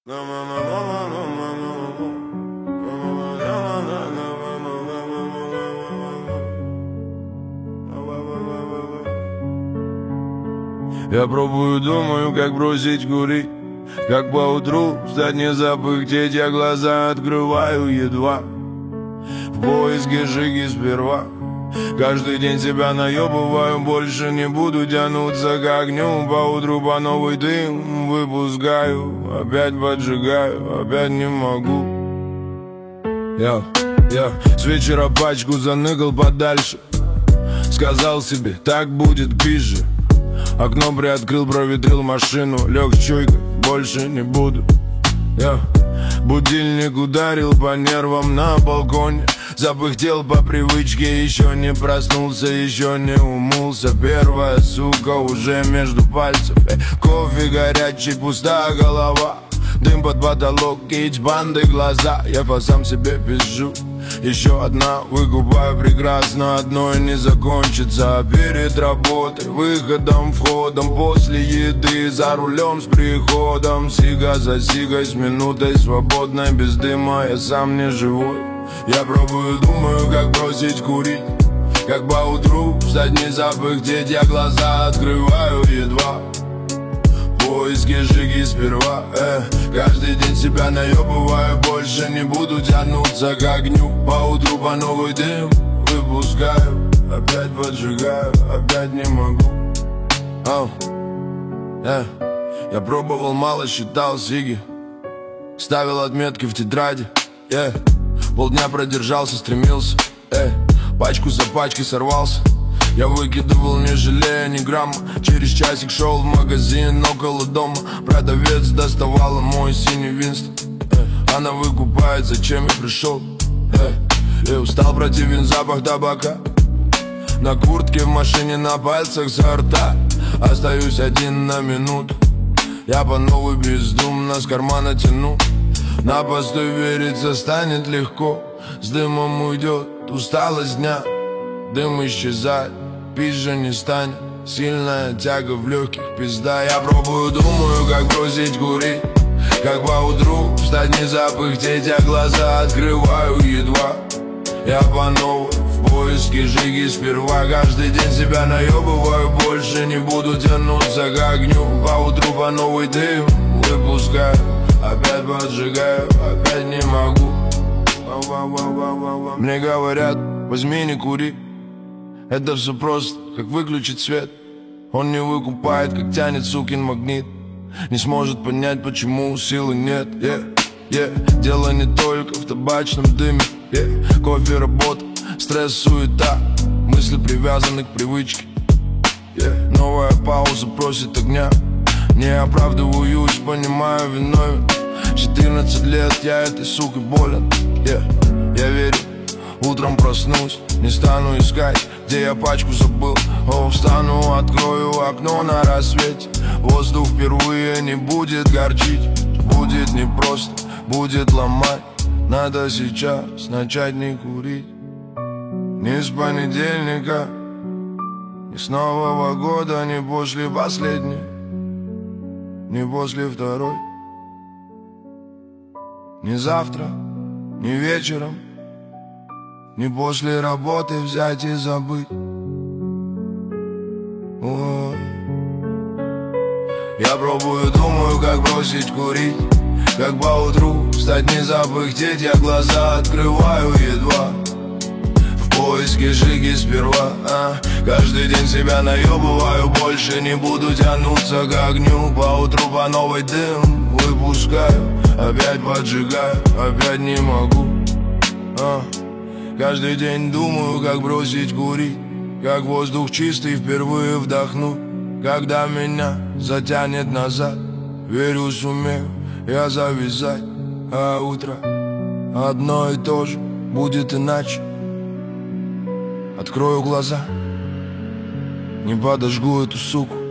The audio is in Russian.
Я пробую, думаю, как бросить курить, как поутру встать, не запыхтеть. Я глаза открываю едва в поиске жиги сперва. Каждый день себя наебываю, больше не буду тянуться к огню. Поутру по новый дым выпускаю, опять поджигаю, опять не могу. Я с вечера пачку заныкал подальше, сказал себе, так будет пизже. Окно приоткрыл, проветрил машину, лег с чуйкой, больше не буду. Будильник ударил по нервам на балконе, запыхтел по привычке, еще не проснулся, еще не умылся. Первая, сука, уже между пальцев. Кофе горячий, пустая голова, дым под потолок, кейдж-банды глаза. Я по сам себе пизжу. Еще одна, выкупаю прекрасно, одной не закончится. Перед работой, выходом, входом, после еды, за рулем с приходом, сига за сигой, с минутой свободной, без дыма я сам не живой. Я пробую, думаю, как бросить курить, как поутру встать, не запыхтеть. Я глаза открываю едва в поиске жиги сперва. Каждый день себя наебываю, больше не буду тянуться к огню. Поутру по новый дым выпускаю, опять поджигаю, опять не могу. Я пробовал мало, считал сиги, ставил отметки в тетради. Полдня продержался, стремился, пачку за пачкой сорвался. Я выкидывал, не жалея ни грамма. Через часик шел в магазин около дома. Продавец доставала мой синий Винстон. Она выкупает, зачем я пришел. Я устал, противен запах табака. На куртке, в машине, на пальцах со рта. Остаюсь один на минуту. Я по новой бездумно с кармана тяну. На постой верится станет легко. С дымом уйдет усталость дня. Дым исчезает, пизже не станет. Сильная тяга в легких, пизда. Я пробую, думаю, как бросить курить, как поутру встать, не запыхтеть. Я глаза открываю едва, я по новой в поиске жиги сперва. Каждый день себя наебываю, больше не буду тянуться к огню. Поутру по новый дым выпускаю, опять поджигаю, опять не могу. Мне говорят, возьми, не кури. Это все просто, как выключить свет. Он не выкупает, как тянет сукин магнит. Не сможет понять, почему силы нет. Дело не только в табачном дыме. Кофе, работа, стресс, суета, мысли привязаны к привычке. Новая пауза просит огня. Не оправдываюсь, понимаю виновен. 14 лет я этой сукой болен. Я верю, утром проснусь, не стану искать, где я пачку забыл. Встану, открою окно на рассвете. Воздух впервые не будет горчить. Будет непросто, будет ломать. Надо сейчас начать не курить. Ни с понедельника, ни с Нового года, ни после последней, ни после второй, ни завтра, ни вечером, ни после работы взять и забыть. Ой. Я пробую, думаю, как бросить курить, как поутру встать, не запыхтеть. Я глаза открываю едва в поиске жиги сперва. Каждый день себя наебываю, больше не буду тянуться к огню. Поутру по новый дым выпускаю, опять поджигаю, опять не могу. Каждый день думаю, как бросить курить, как воздух чистый впервые вдохнуть. Когда меня затянет назад, верю, сумею я завязать. А утро одно и то же будет иначе. Открою глаза, не подожгу эту суку.